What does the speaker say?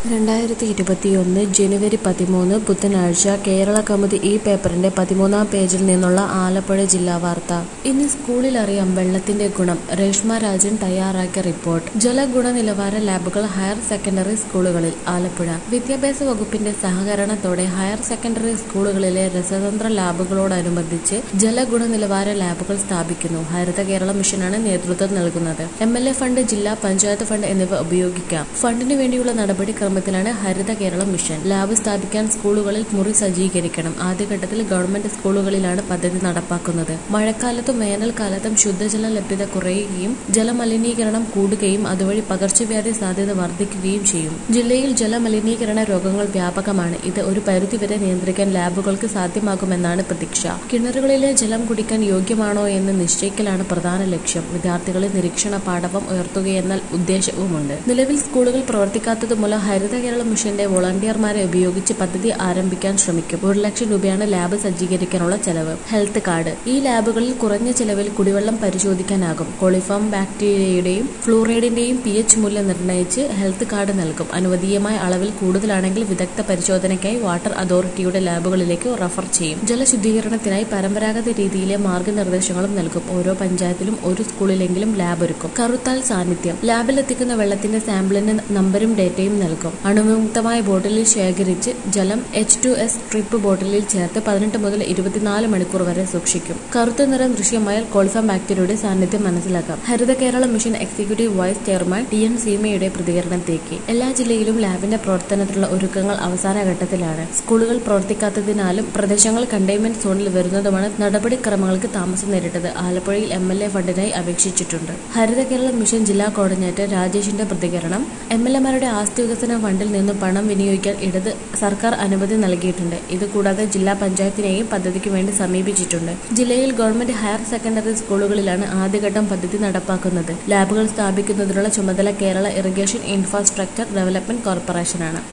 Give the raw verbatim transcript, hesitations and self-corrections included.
രണ്ടായിരത്തി ഇരുപത്തിയൊന്ന് ജനുവരി പതിമൂന്ന് ബുധനാഴ്ച കേരള കൗമുദി ഈ പേപ്പറിന്റെ പതിമൂന്നാം പേജിൽ നിന്നുള്ള ആലപ്പുഴ ജില്ലാ വാർത്ത. ഇനി സ്കൂളിലറിയാം വെള്ളത്തിന്റെ ഗുണം. രേഷ്മ രാജൻ തയ്യാറാക്കിയ റിപ്പോർട്ട്. ജലഗുണനിലവാര ലാബുകൾ ഹയർ സെക്കൻഡറി സ്കൂളുകളിൽ. ആലപ്പുഴ. വിദ്യാഭ്യാസ വകുപ്പിന്റെ സഹകരണത്തോടെ ഹയർ സെക്കൻഡറി സ്കൂളുകളിലെ രസതന്ത്ര ലാബുകളോടനുബന്ധിച്ച് ജലഗുണനിലവാര ലാബുകൾ സ്ഥാപിക്കുന്നു. ഹരിത കേരള മിഷനാണ് നേതൃത്വം നൽകുന്നത്. എം എൽ എ ഫണ്ട്, ജില്ലാ പഞ്ചായത്ത് ഫണ്ട് എന്നിവ ഉപയോഗിക്കാം. ഫണ്ടിനു വേണ്ടിയുള്ള നടപടിക്രമം ത്തിലാണ് ഹരിത കേരള മിഷൻ. ലാബ് സ്ഥാപിക്കാൻ സ്കൂളുകളിൽ മുറി സജ്ജീകരിക്കണം. ആദ്യഘട്ടത്തിൽ ഗവൺമെന്റ് സ്കൂളുകളിലാണ് പദ്ധതി നടപ്പാക്കുന്നത്. മഴക്കാലത്തും വേനൽക്കാലത്തും ശുദ്ധജല ലഭ്യത കുറയുകയും ജലമലിനീകരണം കൂടുകയും അതുവഴി പകർച്ചവ്യാധി സാധ്യത വർദ്ധിക്കുകയും ചെയ്യും. ജില്ലയിൽ ജലമലിനീകരണ രോഗങ്ങൾ വ്യാപകമാണ്. ഇത് ഒരു പരിധിവരെ നിയന്ത്രിക്കാൻ ലാബുകൾക്ക് സാധ്യമാകുമെന്നാണ് പ്രതീക്ഷ. കിണറുകളിലെ ജലം കുടിക്കാൻ യോഗ്യമാണോ എന്ന് നിശ്ചയിക്കലാണ് പ്രധാന ലക്ഷ്യം. വിദ്യാർത്ഥികളെ നിരീക്ഷണ പാടവം ഉയർത്തുകയെന്ന ഉദ്ദേശവുമുണ്ട്. നിലവിൽ സ്കൂളുകൾ പ്രവർത്തിക്കാത്തതുമൂലം ഹരിത കേരള മിഷന്റെ വോളണ്ടിയർമാരെ ഉപയോഗിച്ച് പദ്ധതി ആരംഭിക്കാൻ ശ്രമിക്കും. ഒരു ലക്ഷം രൂപയാണ് ലാബ് സജ്ജീകരിക്കാനുള്ള ചെലവ്. Health card. ഈ ലാബുകളിൽ കുറഞ്ഞ ചെലവിൽ കുടിവെള്ളം പരിശോധിക്കാനാകും. കോളിഫോം ബാക്ടീരിയയുടെയും ഫ്ലൂറൈഡിന്റെയും പി എച്ച് മൂല്യം നിർണ്ണയിച്ച് ഹെൽത്ത് കാർഡ് നൽകും. അനുവദനീയമായ അളവിൽ കൂടുതലാണെങ്കിൽ വിദഗ്ധ പരിശോധനയ്ക്കായി വാട്ടർ അതോറിറ്റിയുടെ ലാബുകളിലേക്ക് റഫർ ചെയ്യും. ജലശുദ്ധീകരണത്തിനായി പരമ്പരാഗത രീതിയിലെ മാർഗനിർദ്ദേശങ്ങളും നൽകും. ഓരോ പഞ്ചായത്തിലും ഒരു സ്കൂളിലെങ്കിലും ലാബ് ഒരുക്കും. കറുത്താൽ സാന്നിധ്യം. ലാബിലെത്തിക്കുന്ന വെള്ളത്തിന്റെ സാമ്പിളിന് നമ്പരും ഡേറ്റയും നൽകും. അണുവിമുക്തമായ ബോട്ടിലിൽ ശേഖരിച്ച് ജലം എച്ച് ടു എസ് ട്രിപ്പ് ബോട്ടിലിൽ ചേർത്ത് പതിനെട്ട് മുതൽ ഇരുപത്തിനാല് മണിക്കൂർ വരെ സൂക്ഷിക്കും. കറുത്ത നിറം ദൃശ്യമായാൽ കോളിഫോം ബാക്ടീരിയയുടെ സാന്നിധ്യം മനസ്സിലാക്കാം. Haritha Kerala mission executive vice chairman T N സീമയുടെ പ്രതികരണത്തേക്ക്. എല്ലാ ജില്ലയിലും ലാബിന്റെ പ്രവർത്തനത്തിലുള്ള ഒരുക്കങ്ങൾ അവസാന ഘട്ടത്തിലാണ്. സ്കൂളുകൾ പ്രവർത്തിക്കാത്തതിനാലും പ്രദേശങ്ങൾ കണ്ടെയ്ൻമെന്റ് സോണിൽ വരുന്നതുമാണ് നടപടിക്രമങ്ങൾക്ക് താമസം നേരിട്ടത്. ആലപ്പുഴയിൽ എം എൽ എ ഫണ്ടിനായി അപേക്ഷിച്ചിട്ടുണ്ട്. ഹരിത കേരള മിഷൻ ജില്ലാ കോർഡിനേറ്റർ രാജേഷിന്റെ പ്രതികരണം. എം എൽ എമാരുടെ ആസ്തി വികസന ഫണ്ടിൽ നിന്നും പണം വിനിയോഗിക്കാൻ ഇടത് സർക്കാർ അനുമതി നൽകിയിട്ടുണ്ട്. ഇതുകൂടാതെ ജില്ലാ പഞ്ചായത്തിനെയും പദ്ധതിക്ക് വേണ്ടി സമീപിച്ചിട്ടുണ്ട്. ജില്ലയിൽ ഗവൺമെന്റ് ഹയർ സെക്കൻഡറി സ്കൂളുകളിലാണ് ആദ്യഘട്ടം പദ്ധതി നടപ്പാക്കുന്നത്. ലാബുകൾ സ്ഥാപിക്കുന്നതിനുള്ള ചുമതല കേരള ഇറിഗേഷൻ ഇൻഫ്രാസ്ട്രക്ചർ ഡെവലപ്മെന്റ് കോർപ്പറേഷനാണ്.